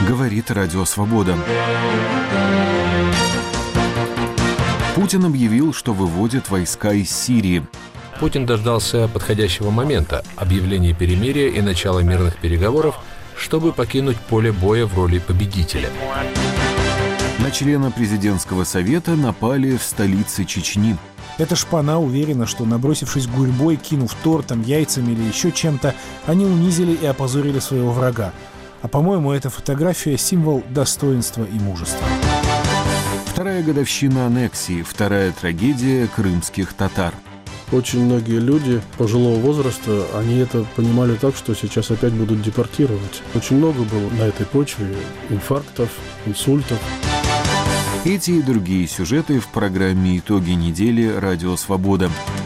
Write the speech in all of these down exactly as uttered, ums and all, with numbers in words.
Говорит Радио Свобода. Путин объявил, что выводит войска из Сирии. Путин дождался подходящего момента – объявления перемирия и начала мирных переговоров, чтобы покинуть поле боя в роли победителя. На члена президентского совета напали в столице Чечни. Эта шпана уверена, что, набросившись гурьбой, кинув тортом, яйцами или еще чем-то, они унизили и опозорили своего врага. А, по-моему, эта фотография – символ достоинства и мужества. Вторая годовщина аннексии, вторая трагедия крымских татар. Очень многие люди пожилого возраста, они это понимали так, что сейчас опять будут депортировать. Очень много было на этой почве инфарктов, инсультов. Эти и другие сюжеты в программе «Итоги недели» Радио Свобода.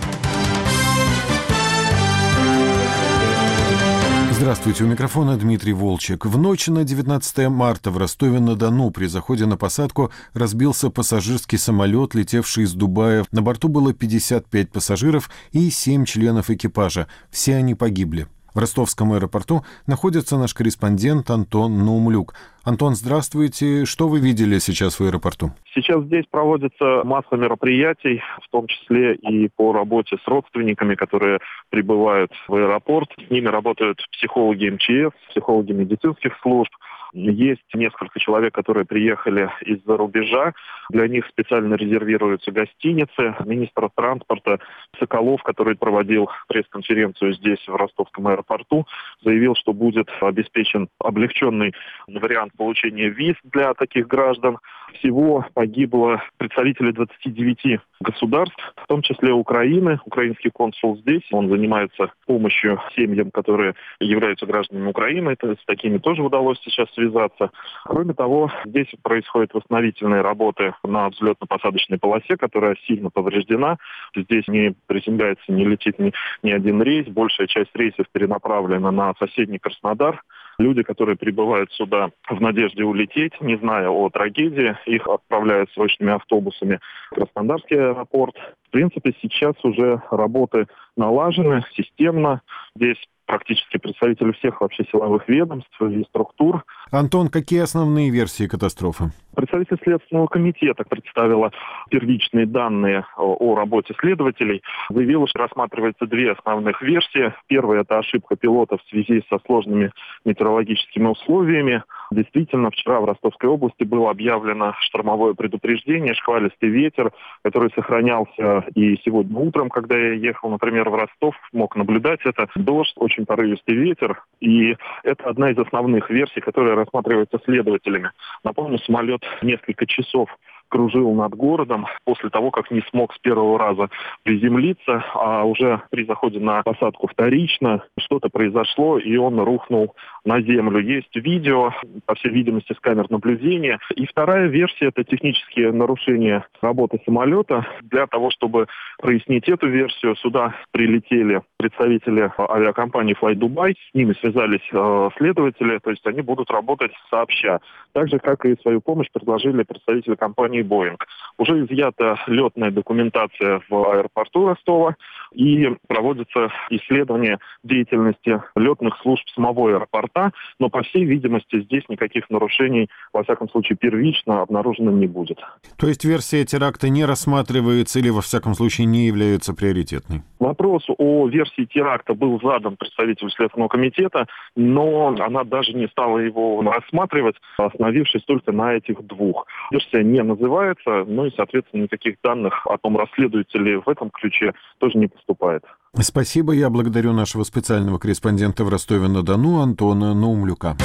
Здравствуйте, у микрофона Дмитрий Волчек. В ночь на девятнадцатое марта в Ростове-на-Дону при заходе на посадку разбился пассажирский самолет, летевший из Дубая. На борту было пятьдесят пять пассажиров и семь членов экипажа. Все они погибли. В ростовском аэропорту находится наш корреспондент Антон Наумлюк. Антон, здравствуйте. Что вы видели сейчас в аэропорту? Сейчас здесь проводится масса мероприятий, в том числе и по работе с родственниками, которые прибывают в аэропорт. С ними работают психологи эм че эс, психологи медицинских служб. Есть несколько человек, которые приехали из-за рубежа. Для них специально резервируются гостиницы. Министр транспорта Соколов, который проводил пресс-конференцию здесь, в ростовском аэропорту, заявил, что будет обеспечен облегченный вариант получения виз для таких граждан. Всего погибло представителей двадцати девяти государств, в том числе Украины. Украинский консул здесь, он занимается помощью семьям, которые являются гражданами Украины. Это, с такими тоже удалось сейчас связаться. Кроме того, здесь происходят восстановительные работы на взлетно-посадочной полосе, которая сильно повреждена. Здесь не приземляется, не летит ни, ни один рейс. Большая часть рейсов перенаправлена на соседний Краснодар. Люди, которые прибывают сюда в надежде улететь, не зная о трагедии, их отправляют срочными автобусами в Краснодарский аэропорт. В принципе, сейчас уже работы налажены системно. Здесь практически представители всех вообще силовых ведомств и структур. Антон, какие основные версии катастрофы? Представитель Следственного комитета представила первичные данные о работе следователей. Заявила, что рассматривается две основных версии. Первая – это ошибка пилота в связи со сложными метеорологическими условиями. Действительно, вчера в Ростовской области было объявлено штормовое предупреждение, шквалистый ветер, который сохранялся и сегодня утром, когда я ехал, например, в Ростов, мог наблюдать это. Дождь, очень порывистый ветер. И это одна из основных версий, которая рассматривается следователями. Напомню, самолет несколько часов кружил над городом после того, как не смог с первого раза приземлиться, а уже при заходе на посадку вторично что-то произошло, и он рухнул на землю. Есть видео, по всей видимости, с камер наблюдения. И вторая версия – это технические нарушения работы самолета. Для того, чтобы прояснить эту версию, сюда прилетели представители авиакомпании Fly Dubai, с ними связались э, следователи, то есть они будут работать сообща. Так же, как и свою помощь предложили представители компании Boeing. Уже изъята летная документация в аэропорту Ростова и проводится исследование деятельности летных служб самого аэропорта, но, по всей видимости, здесь никаких нарушений, во всяком случае, первично обнаружено не будет. То есть версия теракта не рассматривается или, во всяком случае, не является приоритетной? Вопрос о версии теракта был задан представителю Следственного комитета, но она даже не стала его рассматривать, остановившись только на этих двух. Версия не называется, ну и, соответственно, никаких данных о том, расследуется ли в этом ключе, тоже не поступает. Спасибо. Я благодарю нашего специального корреспондента в Ростове-на-Дону Антона Наумлюка.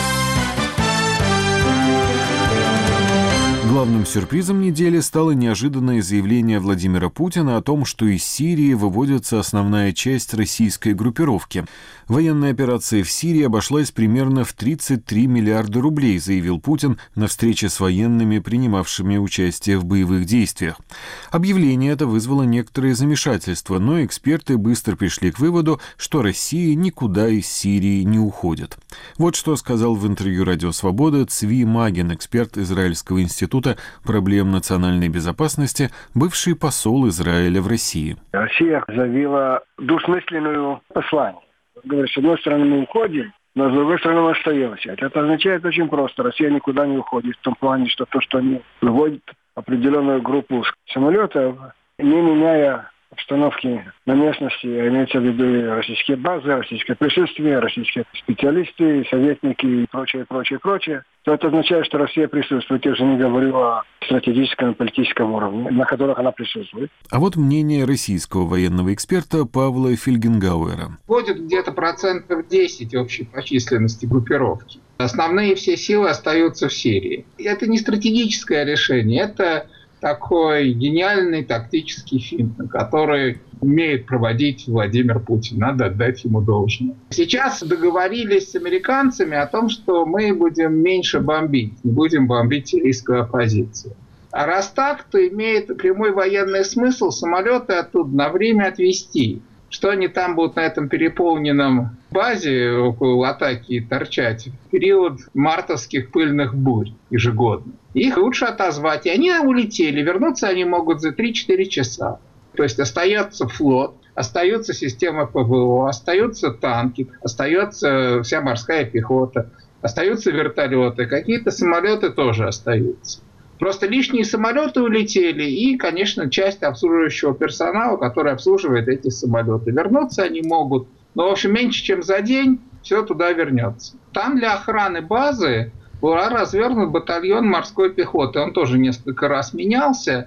Главным сюрпризом недели стало неожиданное заявление Владимира Путина о том, что из Сирии выводится основная часть российской группировки. Военная операция в Сирии обошлась примерно в тридцать три миллиарда рублей, заявил Путин на встрече с военными, принимавшими участие в боевых действиях. Объявление это вызвало некоторое замешательство, но эксперты быстро пришли к выводу, что Россия никуда из Сирии не уходит. Вот что сказал в интервью «Радио Свобода» Цви Маген, эксперт Израильского института проблем национальной безопасности, бывший посол Израиля в России. Россия заявила двусмысленную послание. Говорит, с одной стороны, мы уходим, но с другой стороны мы остаемся. Это означает очень просто. Россия никуда не уходит в том плане, что то, что они выводят определенную группу самолетов, не меняя обстановки на местности, имеется в виду российские базы, российское присутствие, российские специалисты, советники и прочее, прочее, прочее, то это означает, что Россия присутствует. Я уже не говорю о стратегическом и политическом уровне, на которых она присутствует. А вот мнение российского военного эксперта Павла Фельгенгауэра. Входит где-то процентов десять общей по численности группировки. Основные все силы остаются в Сирии. Это не стратегическое решение, это такой гениальный тактический финт, который умеет проводить Владимир Путин. Надо отдать ему должное. Сейчас договорились с американцами о том, что мы будем меньше бомбить, не будем бомбить сирийскую оппозицию. А раз так, то имеет прямой военный смысл самолеты оттуда на время отвести. Что они там будут на этом переполненном базе около атаки торчать в период мартовских пыльных бурь ежегодно. Их лучше отозвать. И они улетели. Вернуться они могут за три-четыре часа. То есть остается флот, остается система ПВО, остаются танки, остается вся морская пехота, остаются вертолеты, какие-то самолеты тоже остаются. Просто лишние самолеты улетели и, конечно, часть обслуживающего персонала, который обслуживает эти самолеты. Вернуться они могут, но, в общем, меньше, чем за день все туда вернется. Там для охраны базы был развернут батальон морской пехоты. Он тоже несколько раз менялся,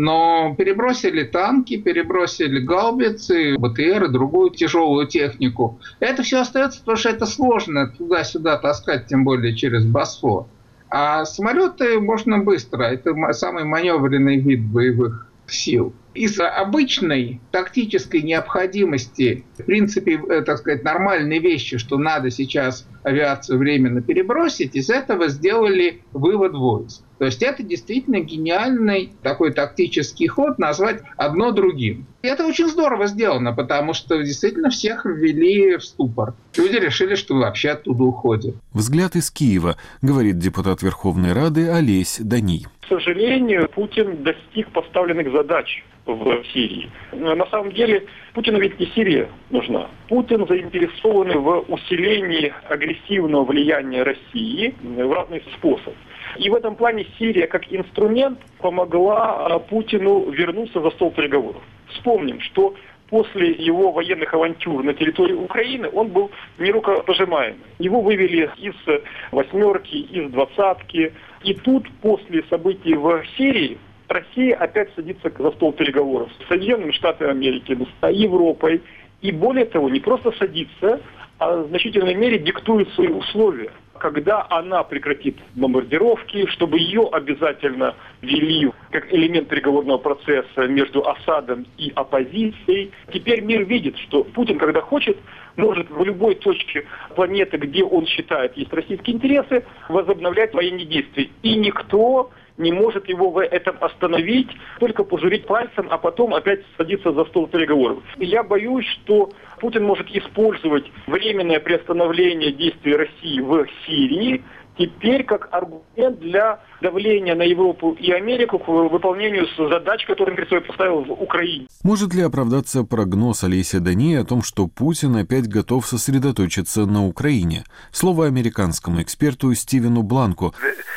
но перебросили танки, перебросили гаубицы, БТР и другую тяжелую технику. Это все остается, потому что это сложно туда-сюда таскать, тем более через Босфор. А самолеты можно быстро. Это самый маневренный вид боевых сил. Из обычной тактической необходимости, в принципе, так сказать, нормальной вещи, что надо сейчас авиацию временно перебросить, из этого сделали вывод войск. То есть это действительно гениальный такой тактический ход, назвать одно другим. И это очень здорово сделано, потому что действительно всех ввели в ступор. Люди решили, что вообще оттуда уходят. Взгляд из Киева, говорит депутат Верховной Рады Олесь Даний. К сожалению, Путин достиг поставленных задач в Сирии. На самом деле, Путину ведь не Сирия нужна. Путин заинтересован в усилении агрессивного влияния России в разные способы. И в этом плане Сирия как инструмент помогла Путину вернуться за стол переговоров. Вспомним, что после его военных авантюр на территории Украины он был нерукопожимаемый. Его вывели из восьмерки, из двадцатки. И тут, после событий в Сирии, Россия опять садится за стол переговоров с Соединенными Штатами Америки, с Европой. И более того, не просто садится, а в значительной мере диктует свои условия. Когда она прекратит бомбардировки, чтобы ее обязательно ввели как элемент переговорного процесса между Асадом и оппозицией. Теперь мир видит, что Путин, когда хочет, может в любой точке планеты, где он считает есть российские интересы, возобновлять военные действия. И никто не может его в этом остановить, только пожурить пальцем, а потом опять садиться за стол переговоров. И я боюсь, что Путин может использовать временное приостановление действий России в Сирии теперь как аргумент для давления на Европу и Америку к выполнению задач, которые он перед собой поставил в Украине. Может ли оправдаться прогноз Олеся Дании о том, что Путин опять готов сосредоточиться на Украине? Слово американскому эксперту Стивену Бланку.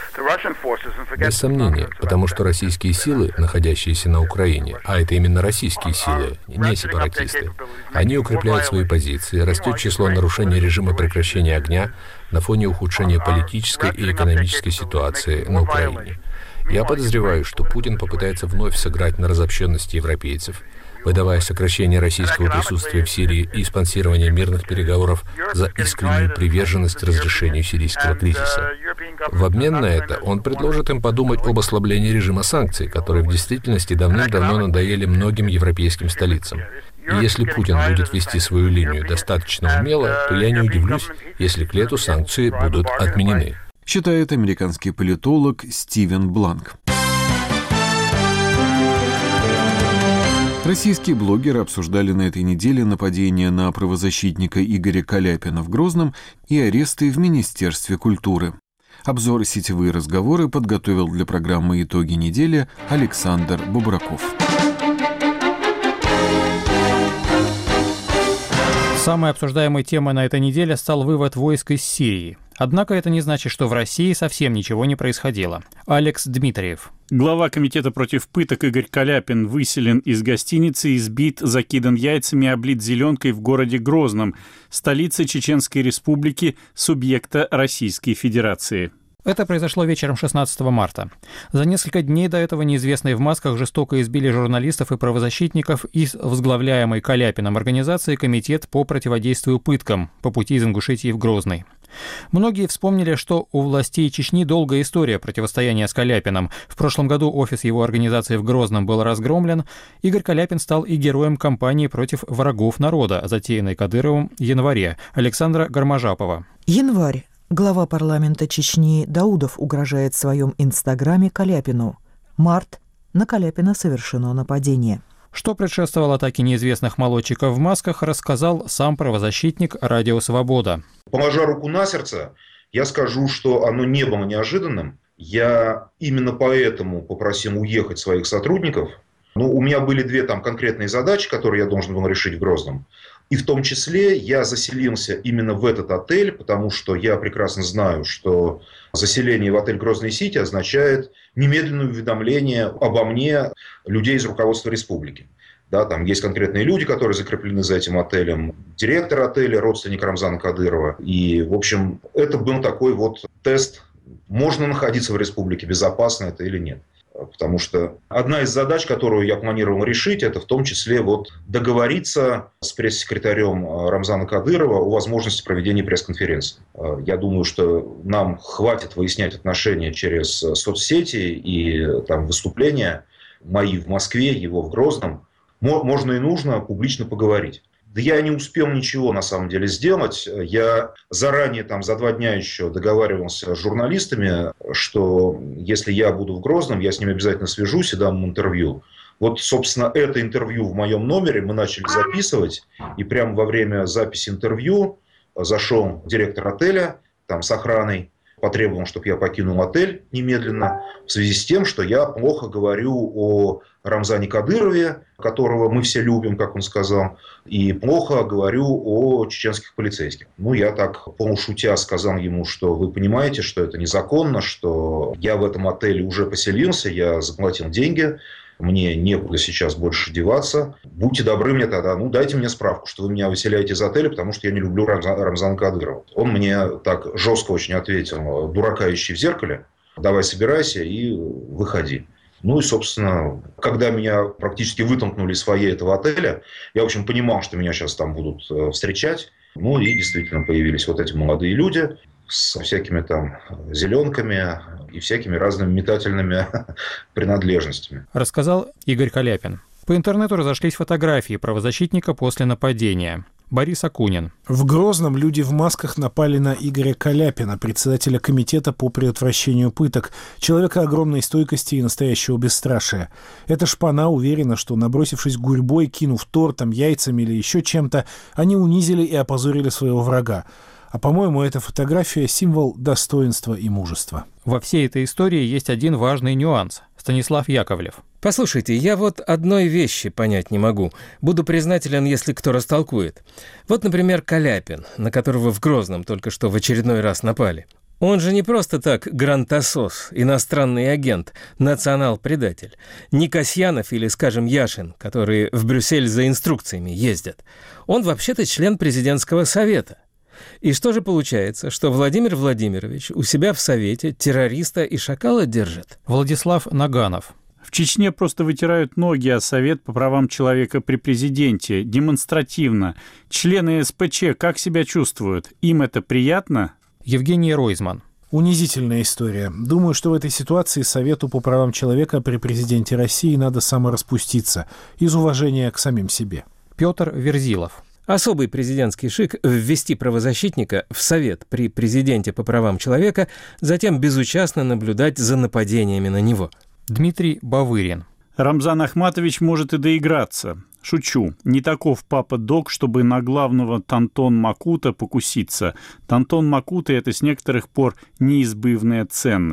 Без сомнения, потому что российские силы, находящиеся на Украине, а это именно российские силы, не сепаратисты, они укрепляют свои позиции, растет число нарушений режима прекращения огня на фоне ухудшения политической и экономической ситуации на Украине. Я подозреваю, что Путин попытается вновь сыграть на разобщенности европейцев, выдавая сокращение российского присутствия в Сирии и спонсирование мирных переговоров за искреннюю приверженность разрешению сирийского кризиса. В обмен на это он предложит им подумать об ослаблении режима санкций, которые в действительности давным-давно надоели многим европейским столицам. И если Путин будет вести свою линию достаточно умело, то я не удивлюсь, если к лету санкции будут отменены. Считает американский политолог Стивен Бланк. Российские блогеры обсуждали на этой неделе нападение на правозащитника Игоря Каляпина в Грозном и аресты в Министерстве культуры. Обзор и сетевые разговоры подготовил для программы «Итоги недели» Александр Бубраков. Самой обсуждаемой темой на этой неделе стал вывод войск из Сирии. Однако это не значит, что в России совсем ничего не происходило. Алекс Дмитриев. Глава комитета против пыток Игорь Каляпин выселен из гостиницы, избит, закидан яйцами и облит зеленкой в городе Грозном, столице Чеченской Республики, субъекта Российской Федерации. Это произошло вечером шестнадцатого марта. За несколько дней до этого неизвестные в масках жестоко избили журналистов и правозащитников из возглавляемой Каляпином организации «Комитет по противодействию пыткам» по пути из Ингушетии в Грозный. Многие вспомнили, что у властей Чечни долгая история противостояния с Каляпиным. В прошлом году офис его организации в Грозном был разгромлен. Игорь Каляпин стал и героем кампании против врагов народа, затеянной Кадыровым в январе. Александра Гармажапова. Январь. Глава парламента Чечни Даудов угрожает в своем инстаграме Каляпину. Март. На Каляпина совершено нападение. Что предшествовало атаке неизвестных молодчиков в масках, рассказал сам правозащитник «Радио Свобода». Положа руку на сердце, я скажу, что оно не было неожиданным. Я именно поэтому попросил уехать своих сотрудников. Ну, у меня были две там конкретные задачи, которые я должен был решить в Грозном. И в том числе я заселился именно в этот отель, потому что я прекрасно знаю, что заселение в отель Грозный-Сити означает немедленное уведомление обо мне людей из руководства республики. Да, там есть конкретные люди, которые закреплены за этим отелем, директор отеля, родственник Рамзана Кадырова. И, в общем, это был такой вот тест, можно находиться в республике, безопасно это или нет. Потому что одна из задач, которую я планировал решить, это в том числе вот договориться с пресс-секретарем Рамзана Кадырова о возможности проведения пресс-конференции. Я думаю, что нам хватит выяснять отношения через соцсети и там, выступления мои в Москве, его в Грозном. Можно и нужно публично поговорить. Да я не успел ничего на самом деле сделать. Я заранее, там, за два дня еще договаривался с журналистами, что если я буду в Грозном, я с ними обязательно свяжусь и дам им интервью. Вот, собственно, это интервью в моем номере мы начали записывать. И прямо во время записи интервью зашел директор отеля там, с охраной, потребовал, чтобы я покинул отель немедленно, в связи с тем, что я плохо говорю о Рамзане Кадырове, которого мы все любим, как он сказал, и плохо говорю о чеченских полицейских. Ну, я так полушутя сказал ему, что вы понимаете, что это незаконно, что я в этом отеле уже поселился, я заплатил деньги, мне некуда сейчас больше деваться. Будьте добры мне тогда, ну, дайте мне справку, что вы меня выселяете из отеля, потому что я не люблю Рамзана, Рамзана Кадырова. Он мне так жестко очень ответил: дурака ищи в зеркале, давай собирайся и выходи. Ну и, собственно, когда меня практически вытолкнули из фойе этого отеля, я, в общем, понимал, что меня сейчас там будут встречать. Ну и действительно появились вот эти молодые люди со всякими там зеленками и всякими разными метательными принадлежностями. Рассказал Игорь Каляпин. По интернету разошлись фотографии правозащитника после нападения. Борис Акунин. В Грозном люди в масках напали на Игоря Каляпина, председателя комитета по предотвращению пыток, человека огромной стойкости и настоящего бесстрашия. Эта шпана уверена, что, набросившись гурьбой, кинув тортом, яйцами или еще чем-то, они унизили и опозорили своего врага. А, по-моему, эта фотография – символ достоинства и мужества. Во всей этой истории есть один важный нюанс. Станислав Яковлев. Послушайте, я вот одной вещи понять не могу. Буду признателен, если кто растолкует. Вот, например, Каляпин, на которого в Грозном только что в очередной раз напали. Он же не просто так грантосос, иностранный агент, национал-предатель. Не Касьянов или, скажем, Яшин, которые в Брюссель за инструкциями ездят. Он вообще-то член президентского совета. И что же получается, что Владимир Владимирович у себя в Совете террориста и шакала держит? Владислав Наганов. В Чечне просто вытирают ноги о Совет по правам человека при президенте. Демонстративно. Члены СПЧ как себя чувствуют? Им это приятно? Евгений Ройзман. Унизительная история. Думаю, что в этой ситуации Совету по правам человека при президенте России надо самораспуститься из уважения к самим себе. Петр Верзилов. Особый президентский шик – ввести правозащитника в Совет при президенте по правам человека, затем безучастно наблюдать за нападениями на него. Дмитрий Бавырин. Рамзан Ахматович может и доиграться. Шучу. Не таков папа Дог, чтобы на главного Тантон Макута покуситься. Тантон Макута – это с некоторых пор неизбывная ценность.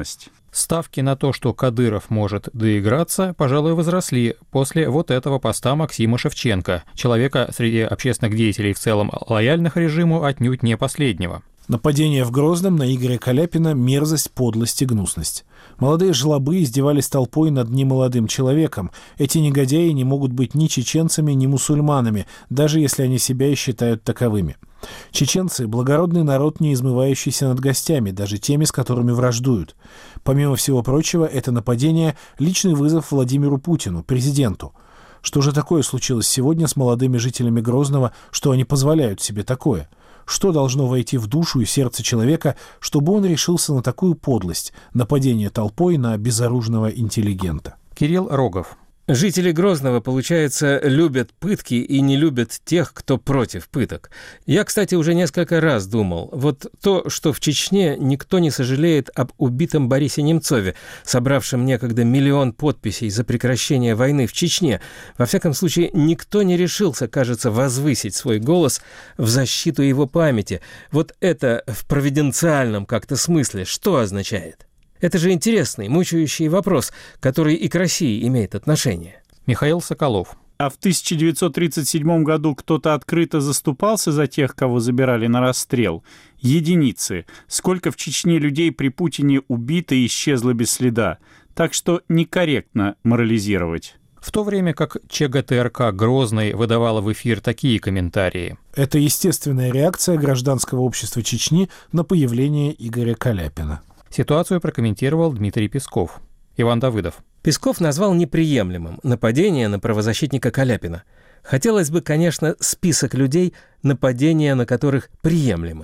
Ставки на то, что Кадыров может доиграться, пожалуй, возросли после вот этого поста Максима Шевченко, человека среди общественных деятелей в целом лояльных режиму отнюдь не последнего. Нападение в Грозном на Игоря Каляпина – мерзость, подлость и гнусность. Молодые жлобы издевались толпой над немолодым человеком. Эти негодяи не могут быть ни чеченцами, ни мусульманами, даже если они себя и считают таковыми. Чеченцы – благородный народ, не измывающийся над гостями, даже теми, с которыми враждуют. Помимо всего прочего, это нападение – личный вызов Владимиру Путину, президенту. Что же такое случилось сегодня с молодыми жителями Грозного, что они позволяют себе такое? Что должно войти в душу и сердце человека, чтобы он решился на такую подлость – нападение толпой на безоружного интеллигента? Кирилл Рогов. Жители Грозного, получается, любят пытки и не любят тех, кто против пыток. Я, кстати, уже несколько раз думал, вот то, что в Чечне никто не сожалеет об убитом Борисе Немцове, собравшем некогда миллион подписей за прекращение войны в Чечне, во всяком случае, никто не решился, кажется, возвысить свой голос в защиту его памяти. Вот это в провиденциальном как-то смысле что означает? Это же интересный, мучающий вопрос, который и к России имеет отношение. Михаил Соколов. А в тысяча девятьсот тридцать седьмом году кто-то открыто заступался за тех, кого забирали на расстрел? Единицы. Сколько в Чечне людей при Путине убито и исчезло без следа. Так что некорректно морализировать. В то время как ЧГТРК «Грозный» выдавала в эфир такие комментарии. Это естественная реакция гражданского общества Чечни на появление Игоря Каляпина. Ситуацию прокомментировал Дмитрий Песков. Иван Давыдов. Песков назвал неприемлемым нападение на правозащитника Каляпина. Хотелось бы, конечно, список людей, нападения на которых приемлемы.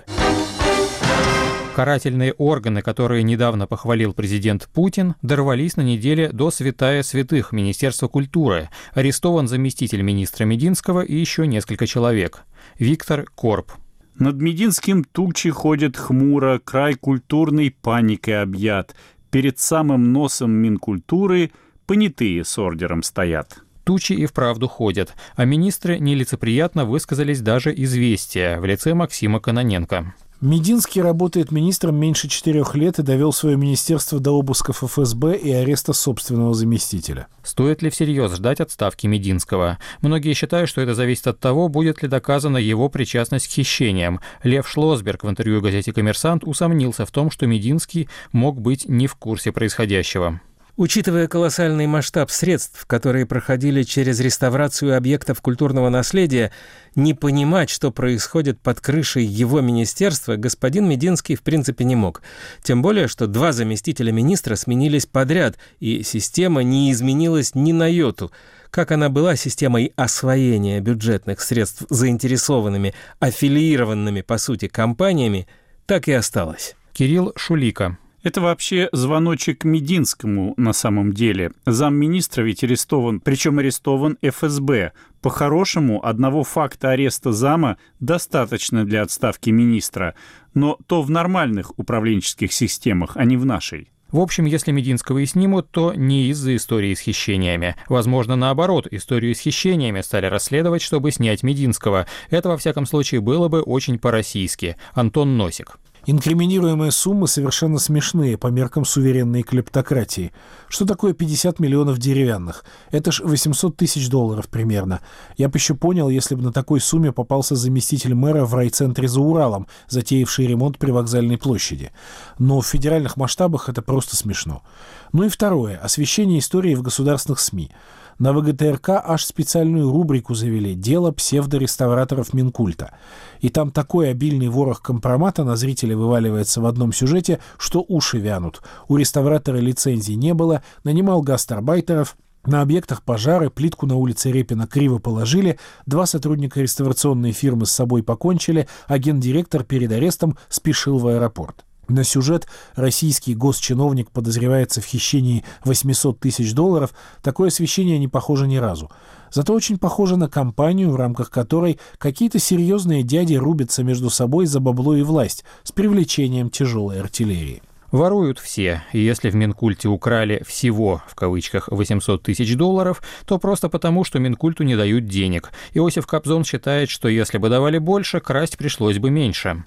Карательные органы, которые недавно похвалил президент Путин, дорвались на неделе до святая святых Министерства культуры. Арестован заместитель министра Мединского и еще несколько человек. Виктор Корб. Над Мединским тучи ходят хмуро, край культурной паникой объят. Перед самым носом Минкультуры понятые с ордером стоят. Тучи и вправду ходят, а министры нелицеприятно высказались даже «Известия» в лице Максима Кононенко. Мединский работает министром меньше четырех лет и довел свое министерство до обысков эф эс бэ и ареста собственного заместителя. Стоит ли всерьез ждать отставки Мединского? Многие считают, что это зависит от того, будет ли доказана его причастность к хищениям. Лев Шлосберг в интервью газете «Коммерсант» усомнился в том, что Мединский мог быть не в курсе происходящего. Учитывая колоссальный масштаб средств, которые проходили через реставрацию объектов культурного наследия, не понимать, что происходит под крышей его министерства, господин Мединский в принципе не мог. Тем более, что два заместителя министра сменились подряд, и система не изменилась ни на йоту. Как она была системой освоения бюджетных средств заинтересованными, аффилированными, по сути, компаниями, так и осталась. Кирилл Шулика. Это вообще звоночек Мединскому на самом деле. Замминистра ведь арестован, причем арестован эф эс бэ. По-хорошему, одного факта ареста зама достаточно для отставки министра, но то в нормальных управленческих системах, а не в нашей. В общем, если Мединского и снимут, то не из-за истории с хищениями. Возможно, наоборот, историю с хищениями стали расследовать, чтобы снять Мединского. Это, во всяком случае, было бы очень по-российски. Антон Носик. Инкриминируемые суммы совершенно смешные по меркам суверенной клептократии. Что такое пятьдесят миллионов деревянных? Это ж восемьсот тысяч долларов примерно. Я бы еще понял, если бы на такой сумме попался заместитель мэра в райцентре за Уралом, затеявший ремонт при Вокзальной площади. Но в федеральных масштабах это просто смешно. Ну и второе. Освещение истории в государственных СМИ. На вэ гэ тэ эр ка аж специальную рубрику завели «Дело псевдореставраторов Минкульта». И там такой обильный ворох компромата на зрителя вываливается в одном сюжете, что уши вянут. У реставратора лицензий не было, нанимал гастарбайтеров, на объектах пожары, плитку на улице Репина криво положили, два сотрудника реставрационной фирмы с собой покончили, а гендиректор перед арестом спешил в аэропорт. На сюжет российский госчиновник подозревается в хищении восемьсот тысяч долларов, такое освещение не похоже ни разу. Зато очень похоже на кампанию, в рамках которой какие-то серьезные дяди рубятся между собой за бабло и власть с привлечением тяжелой артиллерии. Воруют все, и если в Минкульте украли «всего» в кавычках восемьсот тысяч долларов, то просто потому, что Минкульту не дают денег. Иосиф Кобзон считает, что если бы давали больше, красть пришлось бы меньше.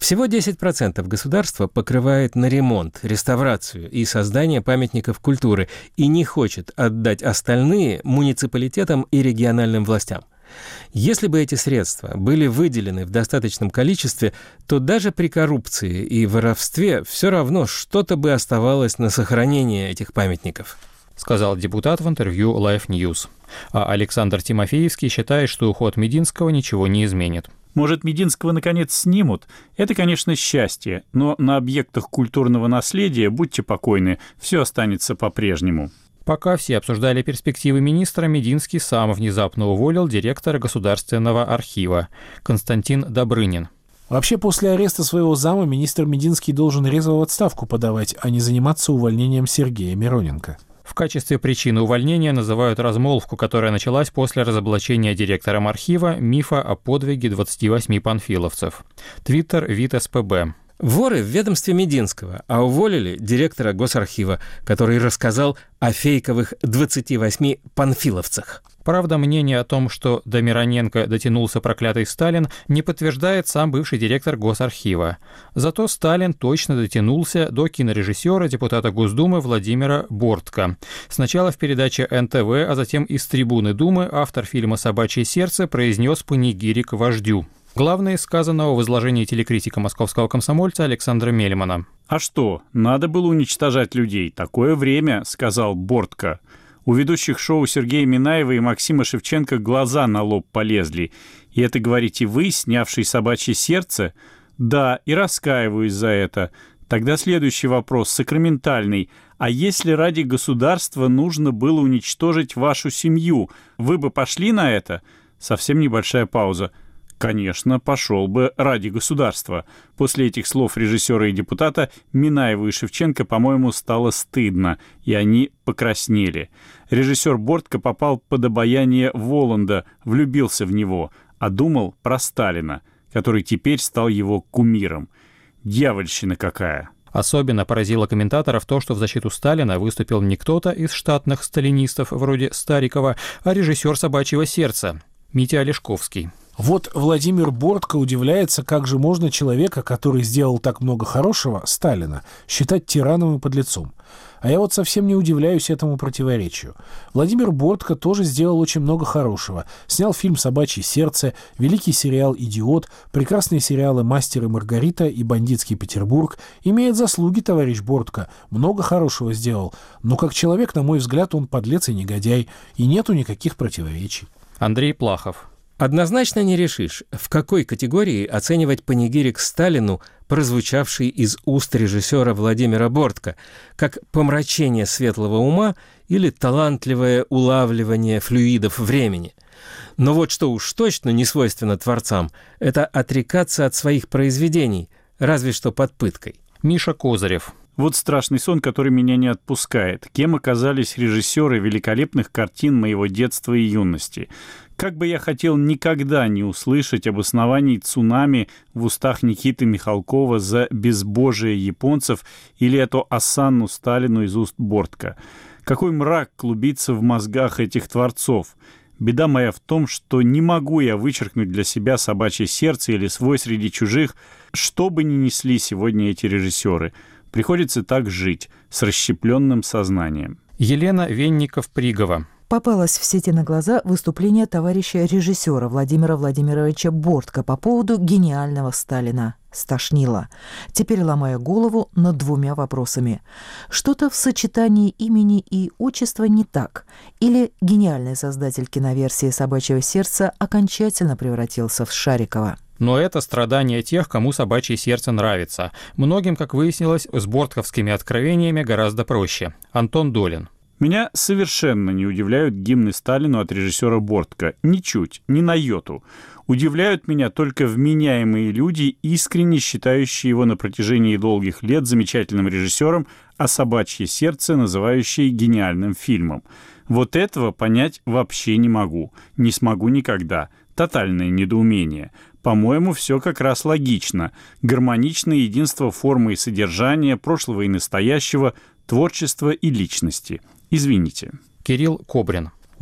Всего десять процентов государства покрывает на ремонт, реставрацию и создание памятников культуры и не хочет отдать остальные муниципалитетам и региональным властям. Если бы эти средства были выделены в достаточном количестве, то даже при коррупции и воровстве все равно что-то бы оставалось на сохранение этих памятников, сказал депутат в интервью Life News. А Александр Тимофеевский считает, что уход Мединского ничего не изменит. Может, Мединского наконец снимут? Это, конечно, счастье, но на объектах культурного наследия, будьте покойны, все останется по-прежнему. Пока все обсуждали перспективы министра, Мединский сам внезапно уволил директора Государственного архива Константин Добрынин. Вообще, после ареста своего зама министр Мединский должен резво в отставку подавать, а не заниматься увольнением Сергея Мироненко. В качестве причины увольнения называют размолвку, которая началась после разоблачения директором архива мифа о подвиге двадцати восьми панфиловцев. Твиттер ВИТ СПБ. Воры в ведомстве Мединского, а уволили директора Госархива, который рассказал о фейковых двадцати восьми панфиловцах. Правда, мнение о том, что до Мироненко дотянулся проклятый Сталин, не подтверждает сам бывший директор Госархива. Зато Сталин точно дотянулся до кинорежиссера, депутата Госдумы Владимира Бортко. Сначала в передаче эн тэ вэ, а затем из трибуны Думы автор фильма «Собачье сердце» произнес панигирик вождю. Главное из сказанного в изложении телекритика московского комсомольца Александра Мельмана. «А что, надо было уничтожать людей. Такое время», — сказал Бортко. У ведущих шоу Сергея Минаева и Максима Шевченко глаза на лоб полезли. И это говорите вы, снявший «Собачье сердце»? Да, и раскаиваюсь за это. Тогда следующий вопрос, сакраментальный. А если ради государства нужно было уничтожить вашу семью, вы бы пошли на это? Совсем небольшая пауза. Конечно, пошел бы ради государства. После этих слов режиссера и депутата Минаеву и Шевченко, по-моему, стало стыдно, и они покраснели. Режиссер Бортко попал под обаяние Воланда, влюбился в него, а думал про Сталина, который теперь стал его кумиром. Дьявольщина какая! Особенно поразило комментаторов то, что в защиту Сталина выступил не кто-то из штатных сталинистов вроде Старикова, а режиссер «Собачьего сердца» Митя Олешковский. Вот Владимир Бортко удивляется, как же можно человека, который сделал так много хорошего, Сталина, считать тираном и подлецом. А я вот совсем не удивляюсь этому противоречию. Владимир Бортко тоже сделал очень много хорошего. Снял фильм «Собачье сердце», великий сериал «Идиот», прекрасные сериалы «Мастер и Маргарита» и «Бандитский Петербург». Имеет заслуги, товарищ Бортко, много хорошего сделал. Но как человек, на мой взгляд, он подлец и негодяй, и нету никаких противоречий. Андрей Плахов. Однозначно не решишь, в какой категории оценивать панигирик Сталину, прозвучавший из уст режиссера Владимира Бортко, как помрачение светлого ума или талантливое улавливание флюидов времени. Но вот что уж точно не свойственно творцам, это отрекаться от своих произведений, разве что под пыткой. Миша Козырев. Вот страшный сон, который меня не отпускает. Кем оказались режиссеры великолепных картин моего детства и юности? Как бы я хотел никогда не услышать об основании цунами в устах Никиты Михалкова за безбожие японцев или эту осанну Сталину из уст Бортко. Какой мрак клубится в мозгах этих творцов. Беда моя в том, что не могу я вычеркнуть для себя «Собачье сердце» или «Свой среди чужих», что бы ни несли сегодня эти режиссеры. Приходится так жить, с расщепленным сознанием. Елена Венников-Пригова. Попалось в сети на глаза выступление товарища режиссера Владимира Владимировича Бортко по поводу гениального Сталина. Стошнило. Теперь ломая голову над двумя вопросами. Что-то в сочетании имени и отчества не так? Или гениальный создатель киноверсии «Собачьего сердца» окончательно превратился в Шарикова? Но это страдание тех, кому «Собачье сердце» нравится. Многим, как выяснилось, с бортковскими откровениями гораздо проще. Антон Долин. Меня совершенно не удивляют гимны Сталину от режиссера Бортко. Ничуть, ни на йоту. Удивляют меня только вменяемые люди, искренне считающие его на протяжении долгих лет замечательным режиссером, а «Собачье сердце» называющие гениальным фильмом. Вот этого понять вообще не могу. Не смогу никогда. Тотальное недоумение. По-моему, все как раз логично. Гармоничное единство формы и содержания, прошлого и настоящего, творчества и личности. Извините. Кирилл Кобрин.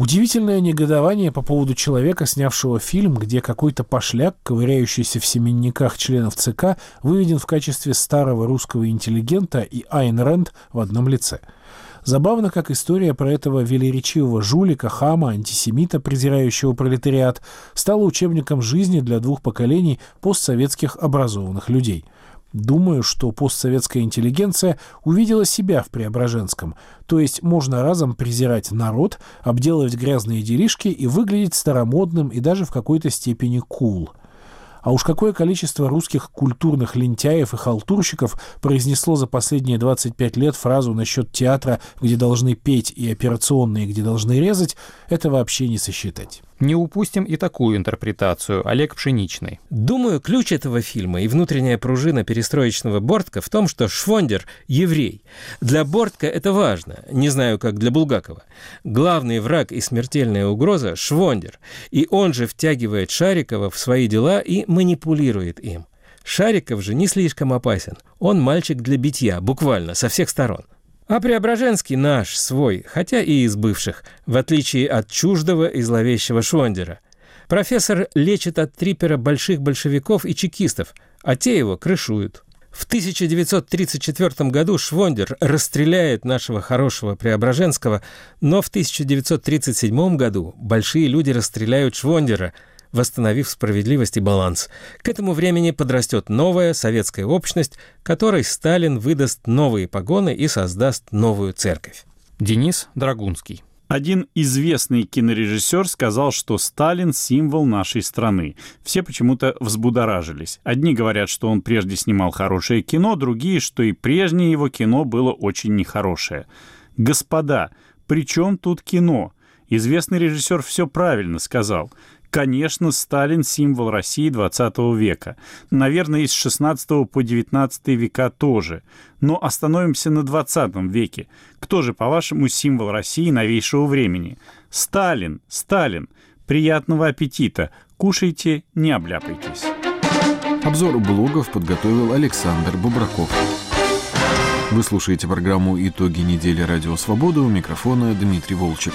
Удивительное негодование по поводу человека, снявшего фильм, где какой-то пошляк, ковыряющийся в семенниках членов ЦК, выведен в качестве старого русского интеллигента и Айн Рэнд в одном лице. Забавно, как история про этого велеречивого жулика, хама, антисемита, презирающего пролетариат, стала учебником жизни для двух поколений постсоветских образованных людей. Думаю, что постсоветская интеллигенция увидела себя в Преображенском, то есть можно разом презирать народ, обделывать грязные делишки и выглядеть старомодным и даже в какой-то степени кул. А уж какое количество русских культурных лентяев и халтурщиков произнесло за последние двадцать пять лет фразу насчет театра, где должны петь, и операционные, где должны резать, это вообще не сосчитать. Не упустим и такую интерпретацию. Олег Пшеничный. Думаю, ключ этого фильма и внутренняя пружина перестроечного Бортко в том, что Швондер – еврей. Для Бортко это важно, не знаю, как для Булгакова. Главный враг и смертельная угроза – Швондер, и он же втягивает Шарикова в свои дела и манипулирует им. Шариков же не слишком опасен. Он мальчик для битья, буквально, со всех сторон. А Преображенский наш, свой, хотя и из бывших, в отличие от чуждого и зловещего Швондера. Профессор лечит от трипера больших большевиков и чекистов, а те его крышуют. В тысяча девятьсот тридцать четвёртом году Швондер расстреляет нашего хорошего Преображенского, но в тысяча девятьсот тридцать седьмом году большие люди расстреляют Швондера, восстановив справедливость и баланс. К этому времени подрастет новая советская общность, которой Сталин выдаст новые погоны и создаст новую церковь. Денис Драгунский. Один известный кинорежиссер сказал, что Сталин — символ нашей страны. Все почему-то взбудоражились. Одни говорят, что он прежде снимал хорошее кино, другие, что и прежнее его кино было очень нехорошее. Господа, при чем тут кино? Известный режиссер все правильно сказал. Конечно, Сталин — символ России двадцатого века. Наверное, из шестнадцатого по девятнадцатый века тоже. Но остановимся на двадцатом веке. Кто же, по-вашему, символ России новейшего времени? Сталин, Сталин. Приятного аппетита. Кушайте, не обляпайтесь. Обзор блогов подготовил Александр Бубраков. Вы слушаете программу «Итоги недели. Радио Свобода». У микрофона Дмитрий Волчек.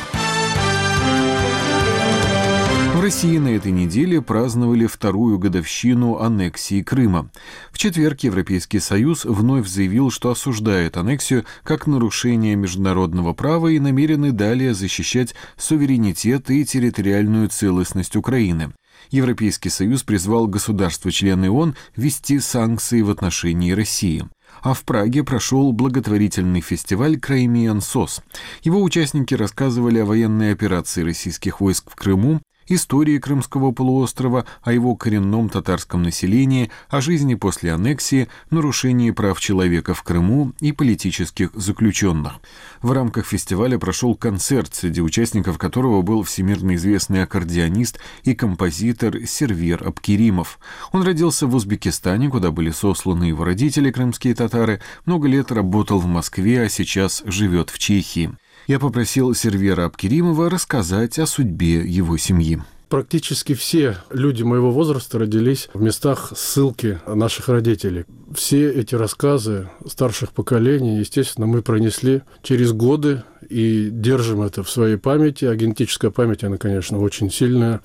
В России на этой неделе праздновали вторую годовщину аннексии Крыма. В четверг Европейский Союз вновь заявил, что осуждает аннексию как нарушение международного права и намерены далее защищать суверенитет и территориальную целостность Украины. Европейский Союз призвал государства-члены ООН ввести санкции в отношении России. А в Праге прошел благотворительный фестиваль «Краймиан СОС». Его участники рассказывали о военной операции российских войск в Крыму, истории Крымского полуострова, о его коренном татарском населении, о жизни после аннексии, нарушении прав человека в Крыму и политических заключенных. В рамках фестиваля прошел концерт, среди участников которого был всемирно известный аккордеонист и композитор Сервер Абкеримов. Он родился в Узбекистане, куда были сосланы его родители, крымские татары, много лет работал в Москве, а сейчас живет в Чехии. Я попросил Сервера Абкеримова рассказать о судьбе его семьи. Практически все люди моего возраста родились в местах ссылки наших родителей. Все эти рассказы старших поколений, естественно, мы пронесли через годы и держим это в своей памяти. А генетическая память, она, конечно, очень сильная.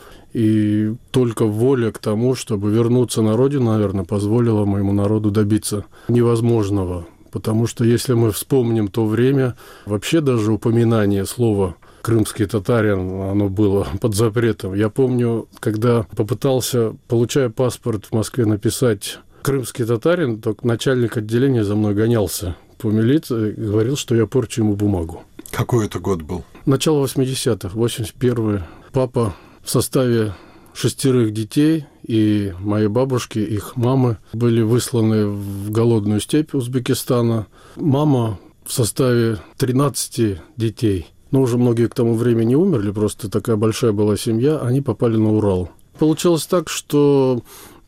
И только воля к тому, чтобы вернуться на родину, наверное, позволила моему народу добиться невозможного. Потому что если мы вспомним то время, вообще даже упоминание слова «крымский татарин», оно было под запретом. Я помню, когда попытался, получая паспорт в Москве, написать «крымский татарин», то начальник отделения за мной гонялся по милиции и говорил, что я порчу ему бумагу. Какой это год был? Начало восьмидесятых, восемьдесят первый. Папа в составе шестерых детей и моей бабушки, их мамы, были высланы в голодную степь Узбекистана. Мама в составе тринадцати детей, но уже многие к тому времени умерли, просто такая большая была семья, они попали на Урал. Получилось так, что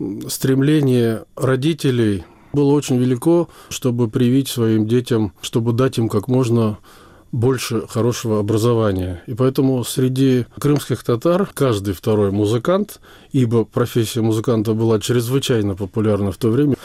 стремление родителей было очень велико, чтобы привить своим детям, чтобы дать им как можно больше хорошего образования. И поэтому среди крымских татар каждый второй музыкант, ибо профессия музыканта была чрезвычайно популярна в то время,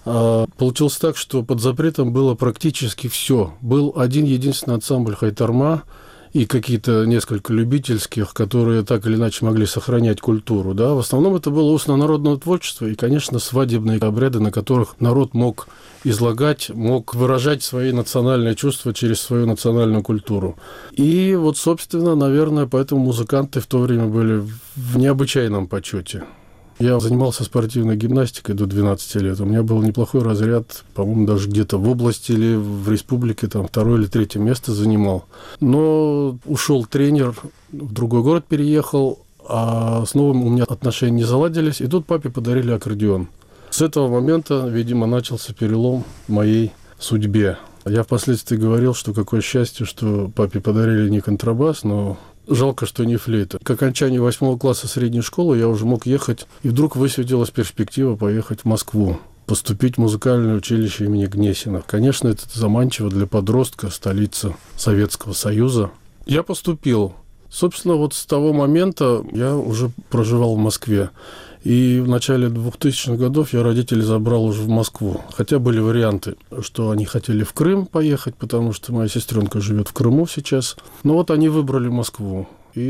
а получилось так, что под запретом было практически все. Был один единственный ансамбль «Хайтарма», и какие-то несколько любительских, которые так или иначе могли сохранять культуру. Да? В основном это было устно-народное творчество и, конечно, свадебные обряды, на которых народ мог излагать, мог выражать свои национальные чувства через свою национальную культуру. И вот, собственно, наверное, поэтому музыканты в то время были в необычайном почете. Я занимался спортивной гимнастикой до двенадцати лет. У меня был неплохой разряд, по-моему, даже где-то в области или в республике, там, второе или третье место занимал. Но ушел тренер, в другой город переехал, а с новым у меня отношения не заладились, и тут папе подарили аккордеон. С этого момента, видимо, начался перелом в моей судьбе. Я впоследствии говорил, что какое счастье, что папе подарили не контрабас, но жалко, что не флейта. К окончанию восьмого класса средней школы я уже мог ехать, и вдруг высветилась перспектива поехать в Москву, поступить в музыкальное училище имени Гнесина. Конечно, это заманчиво для подростка, столица Советского Союза. Я поступил. Собственно, вот с того момента я уже проживал в Москве. И в начале двухтысячных годов я родителей забрал уже в Москву. Хотя были варианты, что они хотели в Крым поехать, потому что моя сестренка живет в Крыму сейчас. Но вот они выбрали Москву.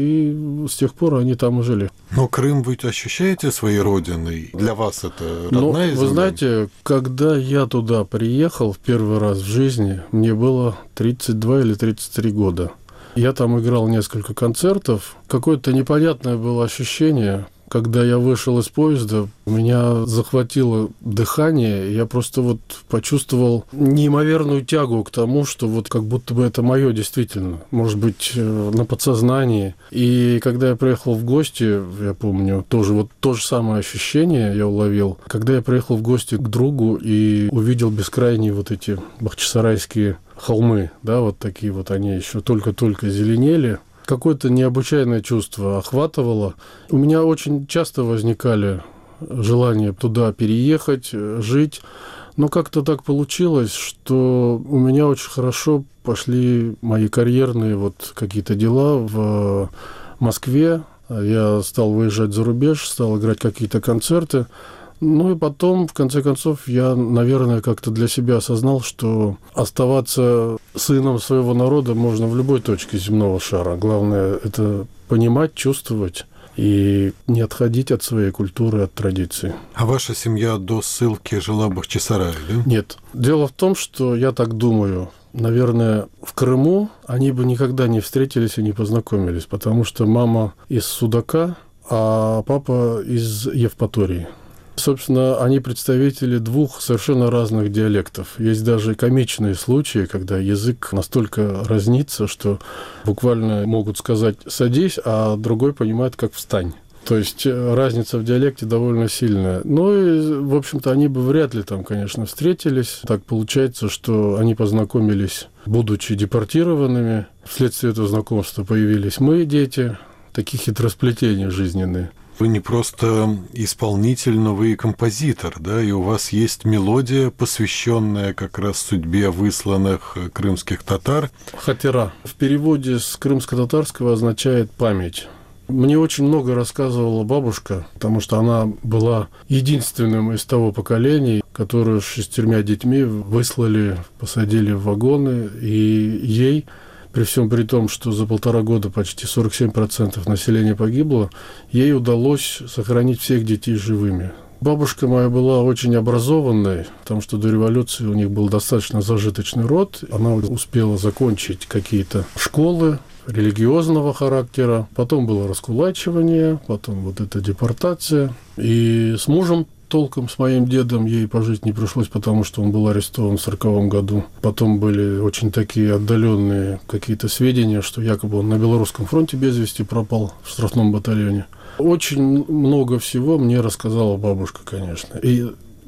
И с тех пор они там и жили. Но Крым вы ощущаете своей родиной? Для вас это родная земля? Вы знаете, когда я туда приехал в первый раз в жизни, мне было тридцать два или тридцать три года. Я там играл несколько концертов. Какое-то непонятное было ощущение. Когда я вышел из поезда, у меня захватило дыхание, я просто вот почувствовал неимоверную тягу к тому, что вот как будто бы это мое действительно, может быть, на подсознании. И когда я приехал в гости, я помню, тоже вот то же самое ощущение я уловил. Когда я приехал в гости к другу и увидел бескрайние вот эти бахчисарайские холмы, да, вот такие вот они еще только-только зеленели, какое-то необычайное чувство охватывало. У меня очень часто возникали желания туда переехать, жить, но как-то так получилось, что у меня очень хорошо пошли мои карьерные вот какие-то дела в Москве. Я стал выезжать за рубеж, стал играть какие-то концерты. Ну и потом, в конце концов, я, наверное, как-то для себя осознал, что оставаться сыном своего народа можно в любой точке земного шара. Главное – это понимать, чувствовать и не отходить от своей культуры, от традиций. А ваша семья до ссылки жила в Бахчисарае, да? Нет. Дело в том, что я так думаю. Наверное, в Крыму они бы никогда не встретились и не познакомились, потому что мама из Судака, а папа из Евпатории. Собственно, они представители двух совершенно разных диалектов. Есть даже комичные случаи, когда язык настолько разнится, что буквально могут сказать «садись», а другой понимает, как «встань». То есть разница в диалекте довольно сильная. Ну и, в общем-то, они бы вряд ли там, конечно, встретились. Так получается, что они познакомились, будучи депортированными. Вследствие этого знакомства появились мы, дети. Такие хитросплетения жизненные. Вы не просто исполнитель, но вы и композитор, да, и у вас есть мелодия, посвященная как раз судьбе высланных крымских татар. Хатира. В переводе с крымско-татарского означает «память». Мне очень много рассказывала бабушка, потому что она была единственным из того поколения, которую с шестермя детьми выслали, посадили в вагоны, и ей... При всем при том, что за полтора года почти сорок семь процентов населения погибло, ей удалось сохранить всех детей живыми. Бабушка моя была очень образованной, потому что до революции у них был достаточно зажиточный род. Она успела закончить какие-то школы религиозного характера. Потом было раскулачивание, потом вот эта депортация. И с мужем толком, с моим дедом, ей пожить не пришлось, потому что он был арестован в сороковом году. Потом были очень такие отдаленные какие-то сведения, что якобы он на Белорусском фронте без вести пропал в штрафном батальоне. Очень много всего мне рассказала бабушка, конечно. И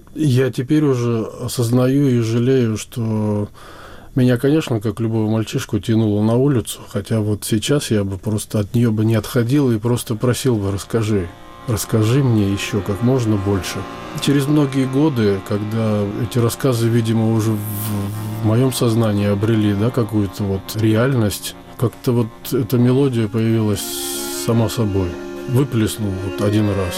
я теперь уже осознаю и жалею, что меня, конечно, как любого мальчишку, тянуло на улицу, хотя вот сейчас я бы просто от нее бы не отходил и просто просил бы: расскажи. Расскажи мне еще как можно больше. Через многие годы, когда эти рассказы, видимо, уже в, в моем сознании обрели, да, какую-то вот реальность, как-то вот эта мелодия появилась сама собой. Выплеснул вот один раз.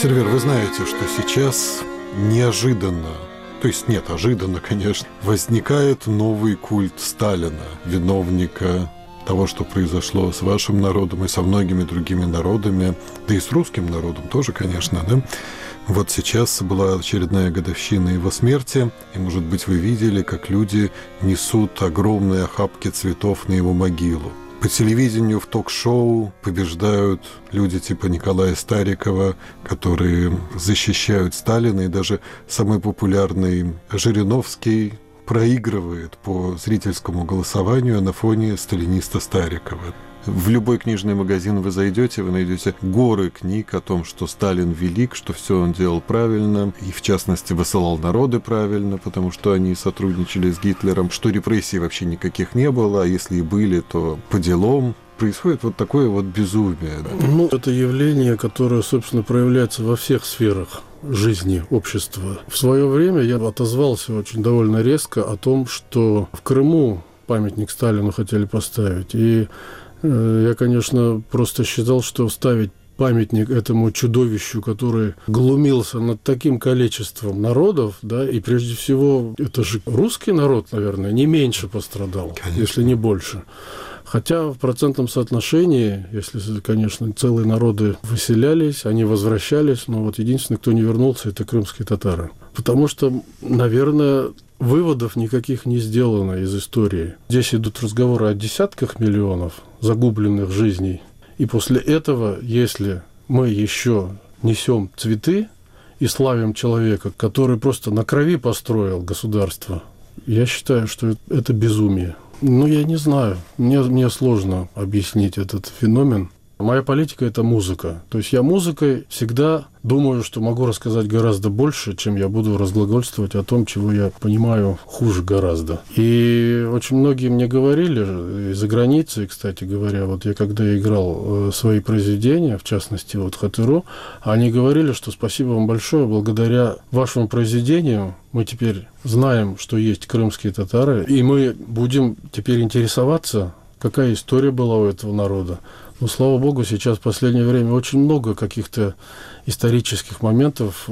Сервер, вы знаете, что сейчас неожиданно, то есть нет, ожиданно, конечно, возникает новый культ Сталина, виновника того, что произошло с вашим народом и со многими другими народами, да и с русским народом тоже, конечно, да? Вот сейчас была очередная годовщина его смерти, и, может быть, вы видели, как люди несут огромные охапки цветов на его могилу. По телевидению, в ток-шоу побеждают люди типа Николая Старикова, которые защищают Сталина, и даже самый популярный Жириновский проигрывает по зрительскому голосованию на фоне сталиниста Старикова. В любой книжный магазин вы зайдете, вы найдете горы книг о том, что Сталин велик, что все он делал правильно, и в частности высылал народы правильно, потому что они сотрудничали с Гитлером, что репрессий вообще никаких не было, а если и были, то по делам. Происходит вот такое вот безумие. Ну, это явление, которое, собственно, проявляется во всех сферах жизни общества. В свое время я отозвался очень довольно резко о том, что в Крыму памятник Сталину хотели поставить, и я, конечно, просто считал, что ставить памятник этому чудовищу, который глумился над таким количеством народов, да, и прежде всего, это же русский народ, наверное, не меньше пострадал, конечно, если не больше. Хотя в процентном соотношении, если, конечно, целые народы выселялись, они возвращались, но вот единственный, кто не вернулся, это крымские татары. Потому что, наверное, выводов никаких не сделано из истории. Здесь идут разговоры о десятках миллионов загубленных жизней. И после этого, если мы еще несем цветы и славим человека, который просто на крови построил государство, я считаю, что это безумие. Ну, я не знаю. Мне, мне сложно объяснить этот феномен. Моя политика – это музыка. То есть я музыкой всегда думаю, что могу рассказать гораздо больше, чем я буду разглагольствовать о том, чего я понимаю хуже гораздо. И очень многие мне говорили, из-за границы, кстати говоря, вот я когда играл свои произведения, в частности, вот «Хатыру», они говорили, что спасибо вам большое, благодаря вашему произведению мы теперь знаем, что есть крымские татары, и мы будем теперь интересоваться, какая история была у этого народа. Но, слава богу, сейчас в последнее время очень много каких-то исторических моментов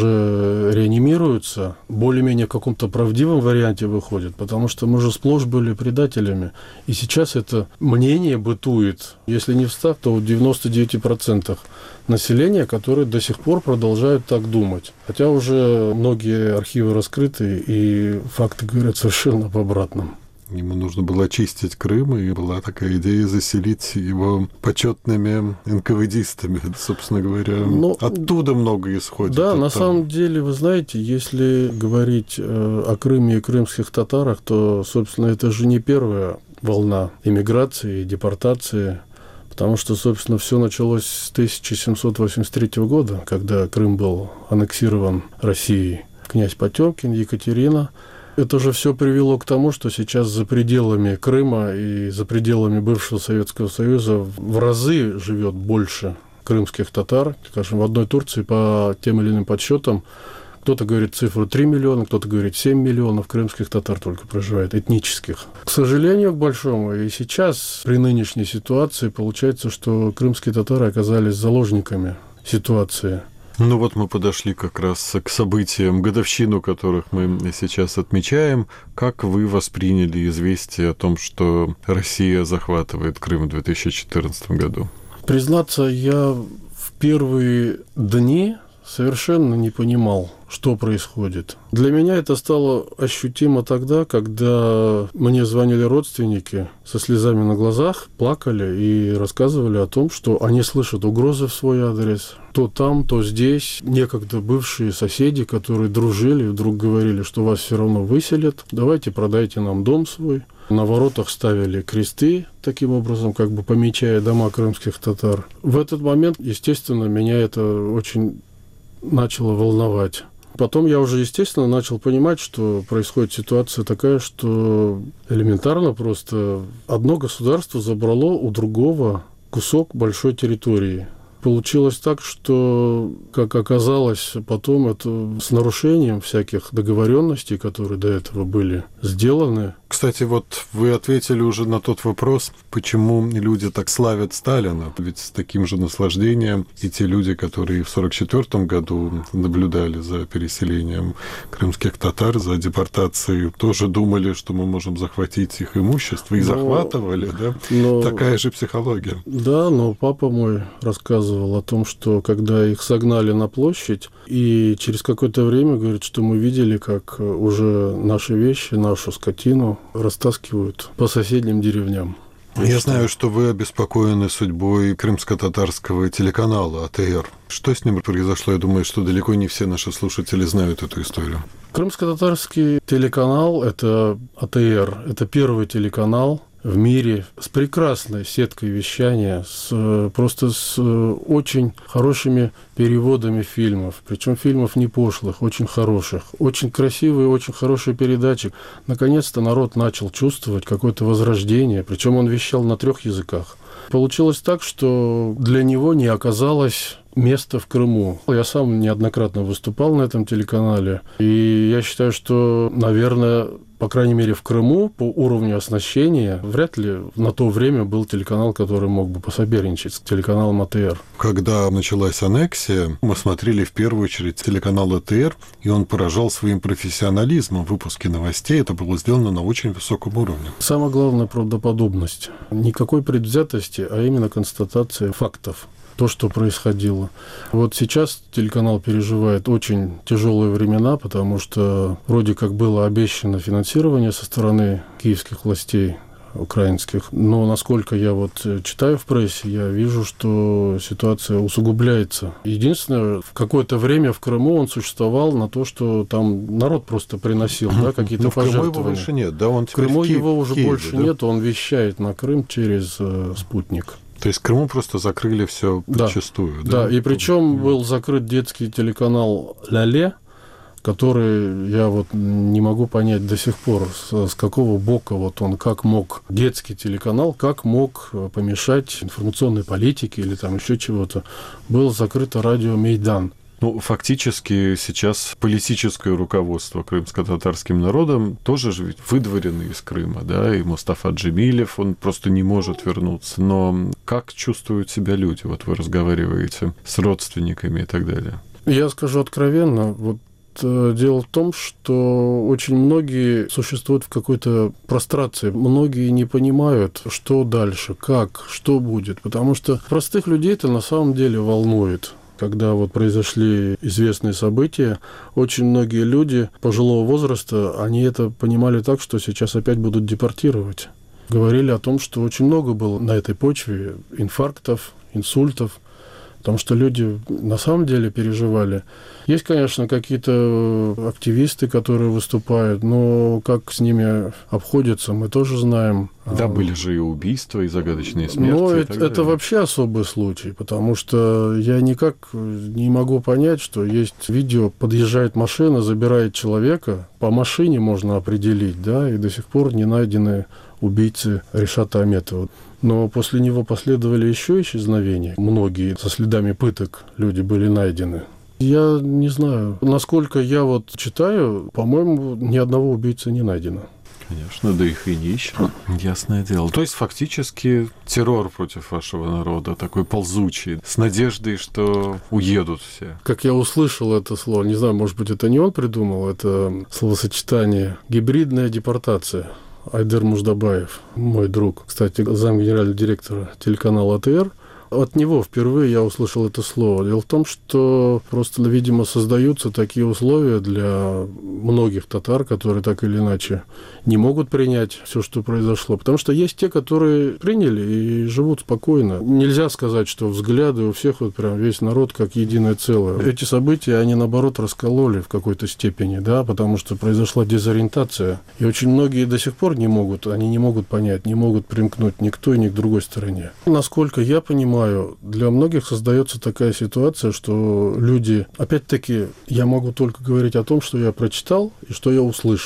уже реанимируются, более-менее в каком-то правдивом варианте выходят, потому что мы же сплошь были предателями. И сейчас это мнение бытует, если не в ста, то в девяноста девяти процентах населения, которые до сих пор продолжают так думать. Хотя уже многие архивы раскрыты, и факты говорят совершенно об обратном. Ему нужно было очистить Крым, и была такая идея заселить его почетными энкаведистами, собственно говоря. Но, оттуда много исходит. Да, на там. Самом деле, вы знаете, если говорить о Крыме и крымских татарах, то, собственно, это же не первая волна эмиграции и депортации, потому что, собственно, все началось с тысяча семьсот восемьдесят третьего года, когда Крым был аннексирован Россией. Князь Потемкин, Екатерина. Это же все привело к тому, что сейчас за пределами Крыма и за пределами бывшего Советского Союза в разы живет больше крымских татар. Скажем, в одной Турции по тем или иным подсчетам кто-то говорит цифру три миллиона, кто-то говорит семь миллионов крымских татар только проживает, этнических. К сожалению, к большому, и сейчас при нынешней ситуации получается, что крымские татары оказались заложниками ситуации. Ну вот мы подошли как раз к событиям, годовщину которых мы сейчас отмечаем. Как вы восприняли известие о том, что Россия захватывает Крым в две тысячи четырнадцатом году? Признаться, я в первые дни совершенно не понимал, что происходит. Для меня это стало ощутимо тогда, когда мне звонили родственники со слезами на глазах, плакали и рассказывали о том, что они слышат угрозы в свой адрес. То там, то здесь. Некогда бывшие соседи, которые дружили, вдруг говорили, что вас все равно выселят, давайте продайте нам дом свой. На воротах ставили кресты, таким образом, как бы помечая дома крымских татар. В этот момент, естественно, меня это очень начало волновать. Потом я уже, естественно, начал понимать, что происходит ситуация такая, что элементарно просто одно государство забрало у другого кусок большой территории. Получилось так, что, как оказалось потом, это с нарушением всяких договоренностей, которые до этого были сделаны, Кстати, вот вы ответили уже на тот вопрос, почему люди так славят Сталина. Ведь с таким же наслаждением и те люди, которые в сорок четвёртом году наблюдали за переселением крымских татар, за депортацией, тоже думали, что мы можем захватить их имущество, и но, захватывали, да? Но, такая же психология. Да, но папа мой рассказывал о том, что когда их согнали на площадь, и через какое-то время, говорит, что мы видели, как уже наши вещи, нашу скотину растаскивают по соседним деревням. Я знаю, что вы обеспокоены судьбой крымско-татарского телеканала А Т Р. Что с ним произошло? Я думаю, что далеко не все наши слушатели знают эту историю. Крымско-татарский телеканал – это А Т Р, это первый телеканал в мире с прекрасной сеткой вещания, с, просто с очень хорошими переводами фильмов, причем фильмов не пошлых, очень хороших, очень красивые, очень хорошие передачи. Наконец-то народ начал чувствовать какое-то возрождение, причем он вещал на трех языках. Получилось так, что для него не оказалось места в Крыму. Я сам неоднократно выступал на этом телеканале, и я считаю, что, наверное, по крайней мере, в Крыму по уровню оснащения вряд ли на то время был телеканал, который мог бы посоперничать с телеканалом А Т Р. Когда началась аннексия, мы смотрели в первую очередь телеканал А Т Р, и он поражал своим профессионализмом в выпуске новостей. Это было сделано на очень высоком уровне. Самое главное – правдоподобность. Никакой предвзятости, а именно констатация фактов. То, что происходило. Вот сейчас телеканал переживает очень тяжелые времена, потому что вроде как было обещано финансирование со стороны киевских властей украинских, но насколько я вот читаю в прессе, я вижу, что ситуация усугубляется. Единственное, в какое-то время в Крыму он существовал на то, что там народ просто приносил, да, какие-то пожертвования. В Крыму его больше нет, да? Он в Крыму Киев, его уже Киеве, больше да? нет, он вещает на Крым через э, спутник. То есть Крыму просто закрыли все подчистую, да? Да, и причем был закрыт детский телеканал «Ляле», который я вот не могу понять до сих пор, с, с какого бока вот он, как мог, детский телеканал, как мог помешать информационной политике или там еще чего-то. Было закрыто радио «Мейдан». Ну, фактически сейчас политическое руководство крымско-татарским народом тоже же ведь выдворено из Крыма, да, и Мустафа Джемилев, он просто не может вернуться. Но как чувствуют себя люди? Вот вы разговариваете с родственниками и так далее. Я скажу откровенно, вот дело в том, что очень многие существуют в какой-то прострации. Многие не понимают, что дальше, как, что будет. Потому что простых людей это на самом деле волнует. Когда вот произошли известные события, очень многие люди пожилого возраста, они это понимали так, что сейчас опять будут депортировать. Говорили о том, что очень много было на этой почве инфарктов, инсультов, потому что люди на самом деле переживали. Есть, конечно, какие-то активисты, которые выступают, но как с ними обходятся, мы тоже знаем. Да, были же и убийства, и загадочные смерти. Но это, это вообще особый случай, потому что я никак не могу понять, что есть видео, подъезжает машина, забирает человека, по машине можно определить, да, и до сих пор не найдены убийцы Ришата Аметова. Но после него последовали еще исчезновения. Многие со следами пыток люди были найдены. Я не знаю, насколько я вот читаю, по-моему, ни одного убийцы не найдено. Конечно, да их и не ищут, ясное дело. То есть фактически террор против вашего народа, такой ползучий, с надеждой, что уедут все. Как я услышал это слово, не знаю, может быть, это не он придумал, это словосочетание «гибридная депортация». Айдер Муждабаев, мой друг, кстати, замгенерального директора телеканала А Т Р, от него впервые я услышал это слово. Дело в том, что просто, видимо, создаются такие условия для многих татар, которые так или иначе не могут принять все, что произошло. Потому что есть те, которые приняли и живут спокойно. Нельзя сказать, что взгляды у всех, вот прям весь народ как единое целое. Эти события, они, наоборот, раскололи в какой-то степени, да, потому что произошла дезориентация. И очень многие до сих пор не могут, они не могут понять, не могут примкнуть ни к той, ни к другой стороне. Насколько я понимаю, для многих создается такая ситуация, что люди, опять-таки, я могу только говорить о том, что я прочитал и что я услышал.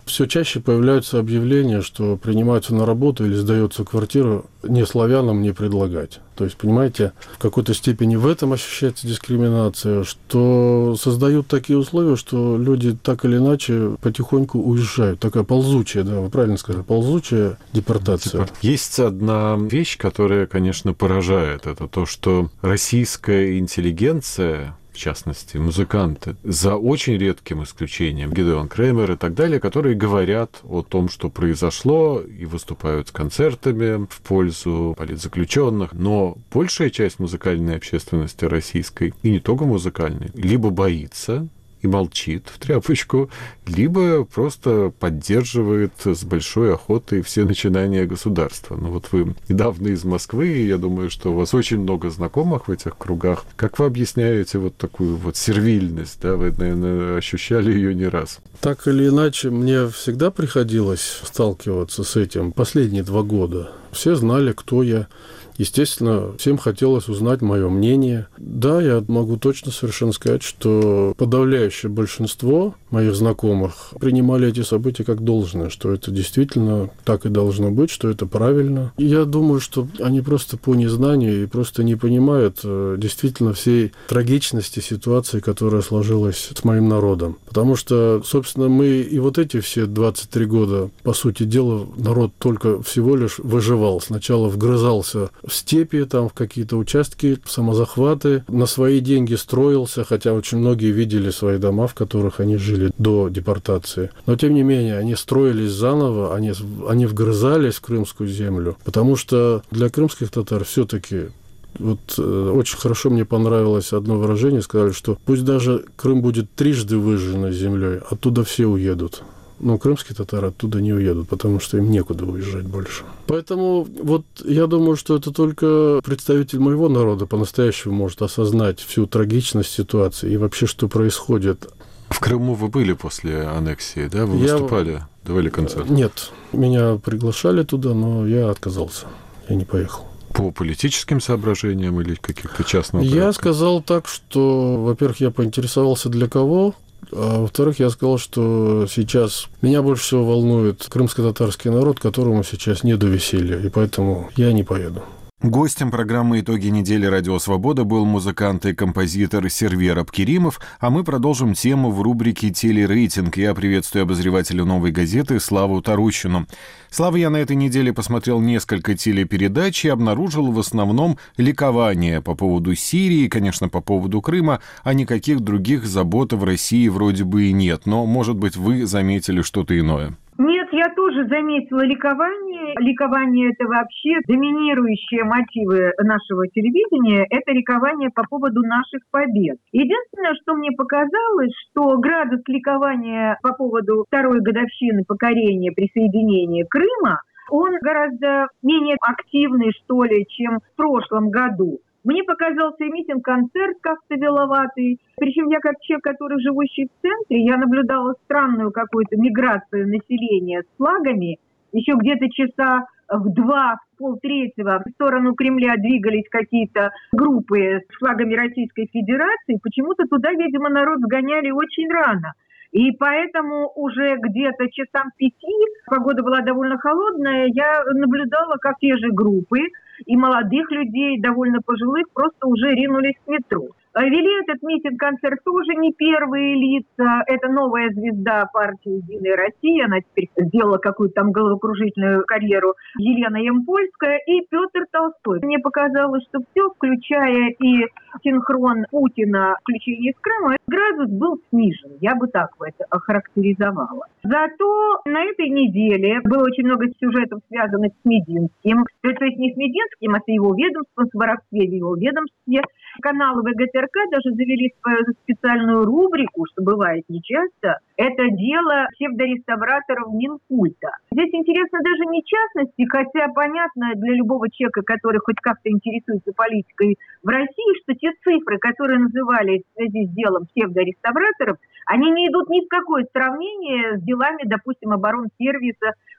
Все чаще появляются объявления, что принимаются на работу или сдается квартиру не славянам не предлагать. То есть, понимаете, в какой-то степени в этом ощущается дискриминация, что создают такие условия, что люди так или иначе потихоньку уезжают. Такая ползучая, да, вы правильно сказали, ползучая депортация. Есть одна вещь, которая, конечно, поражает. Это то, что российская интеллигенция, в частности, музыканты, за очень редким исключением, Гидеон Кремер и так далее, которые говорят о том, что произошло, и выступают с концертами в пользу политзаключенных. Но большая часть музыкальной общественности российской, и не только музыкальной, либо боится и молчит в тряпочку, либо просто поддерживает с большой охотой все начинания государства. Ну вот вы недавно из Москвы, и я думаю, что у вас очень много знакомых в этих кругах. Как вы объясняете вот такую вот сервильность? Да? Вы, наверное, ощущали ее не раз. Так или иначе, мне всегда приходилось сталкиваться с этим последние два года. Все знали, кто я. Естественно, всем хотелось узнать мое мнение. Да, я могу точно совершенно сказать, что подавляющее большинство моих знакомых принимали эти события как должное, что это действительно так и должно быть, что это правильно. И я думаю, что они просто по незнанию и просто не понимают действительно всей трагичности ситуации, которая сложилась с моим народом. Потому что, собственно, мы и вот эти все двадцать три года, по сути дела, народ только всего лишь выживал. Сначала вгрызался в степи, там, в какие-то участки, в самозахваты, на свои деньги строился, хотя очень многие видели свои дома, в которых они жили до депортации. Но, тем не менее, они строились заново, они, они вгрызались в крымскую землю, потому что для крымских татар все-таки вот э, очень хорошо мне понравилось одно выражение, сказали, что пусть даже Крым будет трижды выжженной землей, оттуда все уедут. Но крымские татары оттуда не уедут, потому что им некуда уезжать больше. Поэтому вот я думаю, что это только представитель моего народа по-настоящему может осознать всю трагичность ситуации и вообще, что происходит. В Крыму вы были после аннексии, да? Вы я... выступали, давали концерт? Нет, меня приглашали туда, но я отказался, я не поехал. По политическим соображениям или каких-то частных? Я сказал так, что, во-первых, я поинтересовался, для кого. А во-вторых, я сказал, что сейчас меня больше всего волнует крымско-татарский народ, которому сейчас не до веселья, и поэтому я не поеду. Гостем программы «Итоги недели Радио Свобода» был музыкант и композитор Сервер Абкеримов, а мы продолжим тему в рубрике «Телерейтинг». Я приветствую обозревателя «Новой газеты» Славу Тарущину. Слава, я на этой неделе посмотрел несколько телепередач и обнаружил в основном ликование по поводу Сирии, конечно, по поводу Крыма, а никаких других забот в России вроде бы и нет. Но, может быть, вы заметили что-то иное? Нет, я тоже заметила ликование. Ликование – это вообще доминирующие мотивы нашего телевидения. Это ликование по поводу наших побед. Единственное, что мне показалось, что градус ликования по поводу второй годовщины покорения, присоединения Крыма, он гораздо менее активный, что ли, чем в прошлом году. Мне показался и митинг-концерт как-то веловатый. Причем я, как человек, который живущий в центре, я наблюдала странную какую-то миграцию населения с флагами. Еще где-то часа в два, в полтретьего в сторону Кремля двигались какие-то группы с флагами Российской Федерации. Почему-то туда, видимо, народ сгоняли очень рано. И поэтому уже где-то часам пяти, погода была довольно холодная, я наблюдала, как те же группы и молодых людей, довольно пожилых, просто уже ринулись к метро. Вели этот митинг-концерт тоже не первые лица. Это новая звезда партии «Единая Россия». Она теперь сделала какую-то там головокружительную карьеру. Елена Ямпольская и Петр Толстой. Мне показалось, что все, включая и синхрон Путина, включение из Крыма, градус был снижен. Я бы так это охарактеризовала. Зато на этой неделе было очень много сюжетов, связанных с Мединским. То есть не с Мединским, а с его ведомством, с воровстве в его ведомстве. Каналы ВГТРК даже завели свою специальную рубрику, что бывает нечасто. Это дело псевдореставраторов Минкульта. Здесь интересно даже не частности, хотя понятно для любого человека, который хоть как-то интересуется политикой в России, что те цифры, которые называли в связи с делом псевдореставраторов, они не идут ни в какое сравнение с делами, допустим, оборонсервиса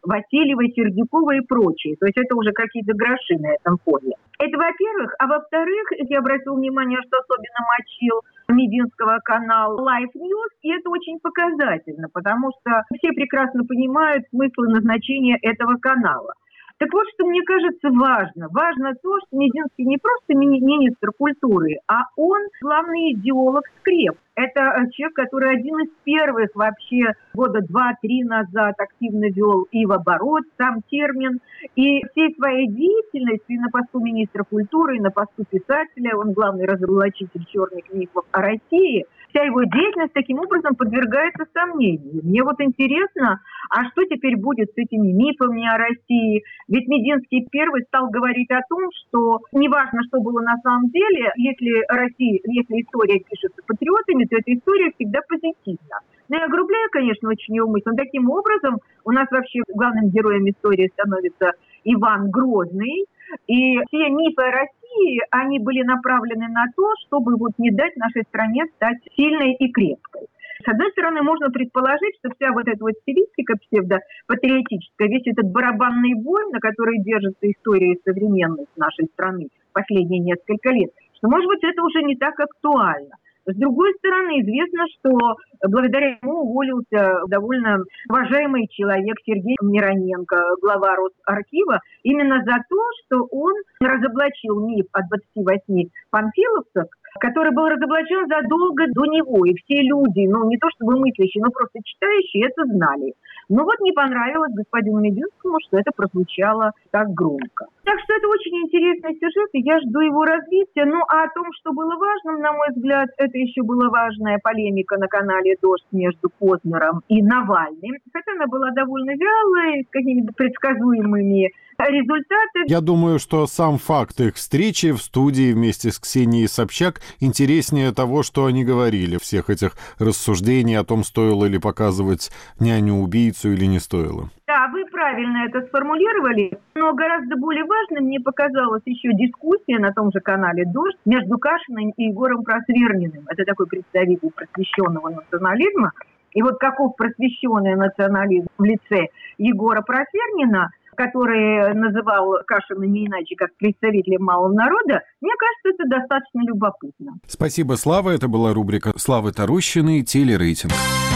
Васильева, Сердюкова и прочие. То есть это уже какие-то гроши на этом фоне. Это во-первых. А во-вторых, я обратила внимание, что особенно мочил Мединского канал Life News, и это очень показательно, потому что все прекрасно понимают смысл и назначение этого канала. Так вот, что мне кажется важно. Важно то, что Мединский не просто мини- министр культуры, а он главный идеолог скреп. Это человек, который один из первых вообще года два-три назад активно вел и в оборот сам термин. И всей своей деятельностью и на посту министра культуры, и на посту писателя, он главный разоблачитель черных мифов о России, вся его деятельность таким образом подвергается сомнению. Мне вот интересно, а что теперь будет с этими мифами о России? Ведь Мединский первый стал говорить о том, что неважно, что было на самом деле, если Россия, если история пишется патриотами, то эта история всегда позитивна. Ну, я огрубляю, конечно, очень его мысль. Но таким образом у нас вообще главным героем истории становится Иван Грозный. И все мифы о России, они были направлены на то, чтобы вот не дать нашей стране стать сильной и крепкой. С одной стороны, можно предположить, что вся вот эта вот стилистика псевдопатриотическая, весь этот барабанный бой, на который держится история современность нашей страны последние несколько лет, что, может быть, это уже не так актуально. С другой стороны, известно, что благодаря ему уволился довольно уважаемый человек Сергей Мироненко, глава Росархива, именно за то, что он разоблачил миф о двадцати восьми панфиловцах, который был разоблачен задолго до него. И все люди, ну не то чтобы мыслящие, но просто читающие, это знали. Но вот не понравилось господину Мединскому, что это прозвучало так громко. Так что это очень интересный сюжет, и я жду его развития. Ну а о том, что было важным, на мой взгляд, это еще была важная полемика на канале «Дождь» между Познером и Навальным. Хотя она была довольно вялой, с какими-то предсказуемыми результатами. Я думаю, что сам факт их встречи в студии вместе с Ксенией Собчак интереснее того, что они говорили, всех этих рассуждений о том, стоило ли показывать няню-убийцу или не стоило. Да, вы правильно это сформулировали, но гораздо более важным мне показалась еще дискуссия на том же канале «Дождь» между Кашиным и Егором Просверниным. Это такой представитель просвещенного национализма. И вот каков просвещенный национализм в лице Егора Просвернина, который называл Кашина не иначе, как представителем малого народа, мне кажется, это достаточно любопытно. Спасибо, Слава. Это была рубрика Славы Тарущиной «Телерейтинг».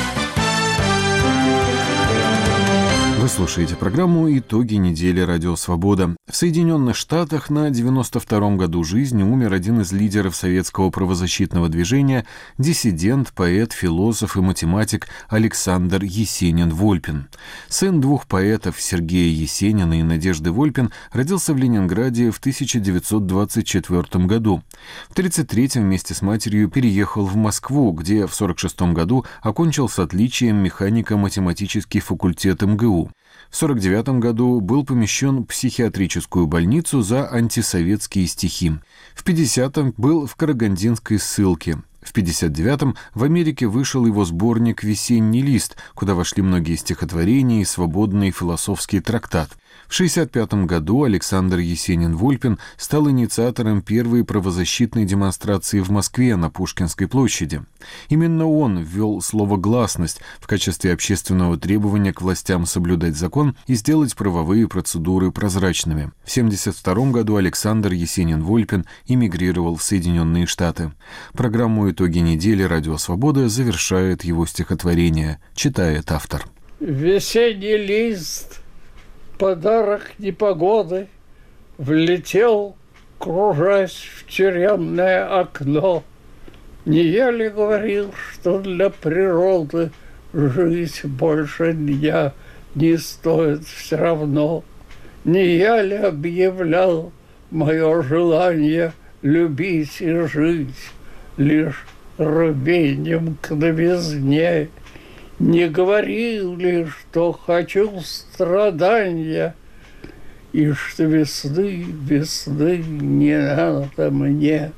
Вы слушаете программу «Итоги недели. Радио Свобода». В Соединенных Штатах на девяносто втором году жизни умер один из лидеров советского правозащитного движения, диссидент, поэт, философ и математик Александр Есенин-Вольпин. Сын двух поэтов Сергея Есенина и Надежды Вольпин родился в Ленинграде в тысяча девятьсот двадцать четвёртом году. В тридцать третьем вместе с матерью переехал в Москву, где в сорок шестом году окончил с отличием механико-математический факультет эм гэ у. В сорок девятом году был помещен в психиатрическую больницу за антисоветские стихи. В пятидесятом был в карагандинской ссылке. В пятьдесят девятом в Америке вышел его сборник «Весенний лист», куда вошли многие стихотворения и свободный философский трактат. В шестьдесят пятом году Александр Есенин-Вольпин стал инициатором первой правозащитной демонстрации в Москве на Пушкинской площади. Именно он ввел слово «гласность» в качестве общественного требования к властям соблюдать закон и сделать правовые процедуры прозрачными. В семьдесят втором году Александр Есенин-Вольпин эмигрировал в Соединенные Штаты. Программу «Итоги недели. Радио Свобода» завершает его стихотворение, читает автор. Весенний лист, подарок непогоды, влетел, кружась в тюремное окно. Не я ли говорил, что для природы жить больше дня не стоит все равно? Не я ли объявлял мое желание любить и жить лишь рвением к новизне? Не говорил ли, что хочу страдания, и что весны, весны не надо мне?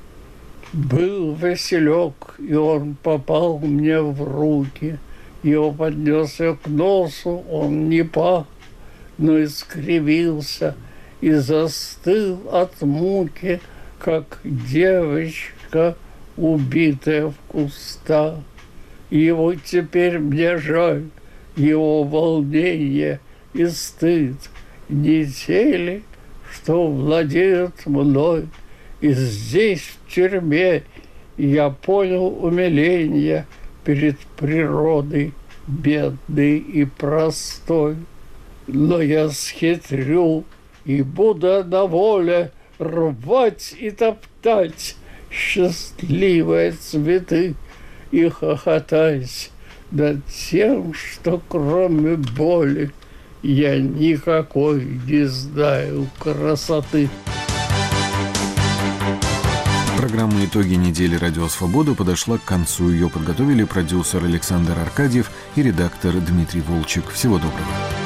Был Василек, и он попал мне в руки. Его поднесся к носу, он не пах, но искривился и застыл от муки, как девочка, убитая в кустах. Его теперь мне жаль, его волнение и стыд не те ли, что владеют мной. И здесь, в тюрьме, я понял умиление перед природой, бедной и простой. Но я схитрю, и буду на воле рвать и топтать счастливые цветы и хохотать над тем, что кроме боли я никакой не знаю красоты. Программа «Итоги недели Радио Свобода» подошла к концу. Ее подготовили продюсер Александр Аркадьев и редактор Дмитрий Волчек. Всего доброго.